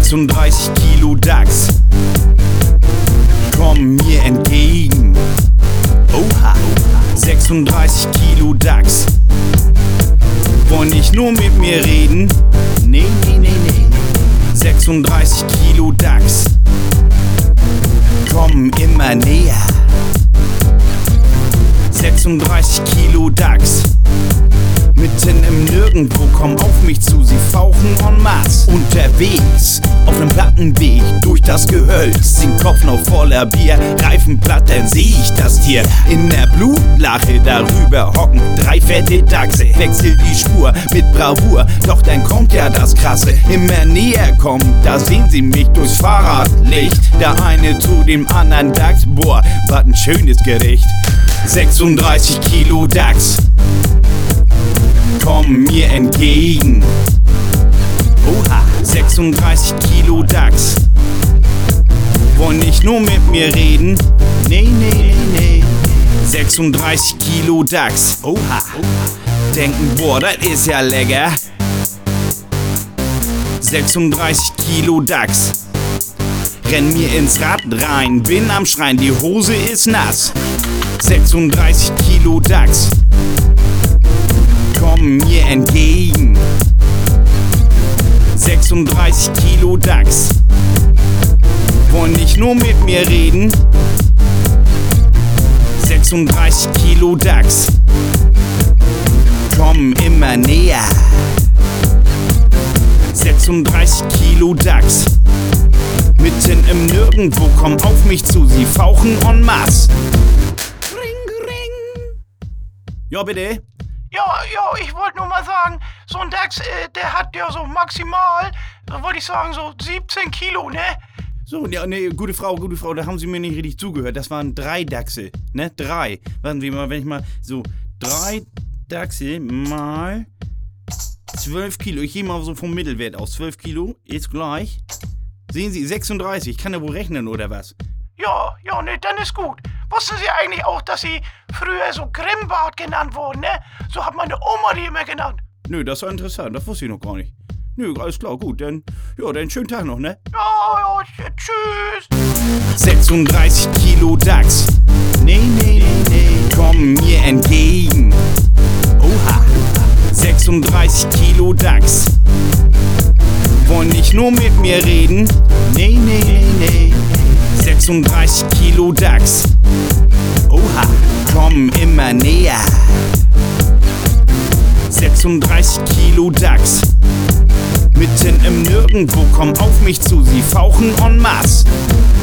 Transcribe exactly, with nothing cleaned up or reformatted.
sechsunddreißig Kilo Dachs kommen mir entgegen. Oha, sechsunddreißig Kilo Dachs wollen nicht nur mit mir reden. Nee, nee, nee, nee. sechsunddreißig Kilo Dachs kommen immer näher. sechsunddreißig Kilo Dachs mitten im Nirgendwo, komm auf mich zu, sie fauchen en masse. Unterwegs, auf nem Plattenweg, durch das Gehölz, den Kopf noch voller Bier, Reifen platt, dann seh ich das Tier. In der Blutlache darüber hocken drei fette Dachse, wechselt die Spur mit Bravour, doch dann kommt ja das Krasse. Immer näher kommt, da sehen sie mich durchs Fahrradlicht, der eine zu dem anderen Dachs, boah, was ein schönes Gericht. sechsunddreißig Kilo Dachs kommen mir entgegen. Oha, sechsunddreißig Kilo Dachs wollen nicht nur mit mir reden. Nee, nee, nee, nee. sechsunddreißig Kilo Dachs, oha, denken, boah, das ist ja lecker. sechsunddreißig Kilo Dachs renn mir ins Rad rein, bin am Schreien, die Hose ist nass. sechsunddreißig Kilo Dachs kommen mir entgegen. sechsunddreißig Kilo Dachs wollen nicht nur mit mir reden. sechsunddreißig Kilo Dachs kommen immer näher. sechsunddreißig Kilo Dachs mitten im Nirgendwo, komm auf mich zu, sie fauchen en masse. Ring, ring. Ja, bitte? Ja, ja, ich wollte nur mal sagen, so ein Dachs, äh, der hat ja so maximal, da wollte ich sagen, so siebzehn Kilo, ne? So, ja, ne, gute Frau, gute Frau, da haben Sie mir nicht richtig zugehört. Das waren drei Dachse, ne? Drei. Warten Sie mal, wenn ich mal so, drei Dachse mal zwölf Kilo. Ich gehe mal so vom Mittelwert aus. zwölf Kilo ist gleich. Sehen Sie, sechsunddreißig. Ich kann ja wohl rechnen, oder was? Ja, ja, ne, dann ist gut. Wussten Sie eigentlich auch, dass Sie früher so Grimbart genannt wurden, ne? So hat meine Oma die immer genannt. Nö, das war interessant, das wusste ich noch gar nicht. Nö, alles klar, gut, dann, ja, dann schönen Tag noch, ne? Ja, ja, tschüss. sechsunddreißig Kilo Dachs, nee, nee, nee, nee, kommen mir entgegen. Oha, sechsunddreißig Kilo Dachs wollen nicht nur mit mir reden. Nee, nee, nee, nee. sechsunddreißig Kilo Dachs, oha, kommen immer näher. sechsunddreißig Kilo Dachs mitten im Nirgendwo, komm auf mich zu, sie fauchen en masse.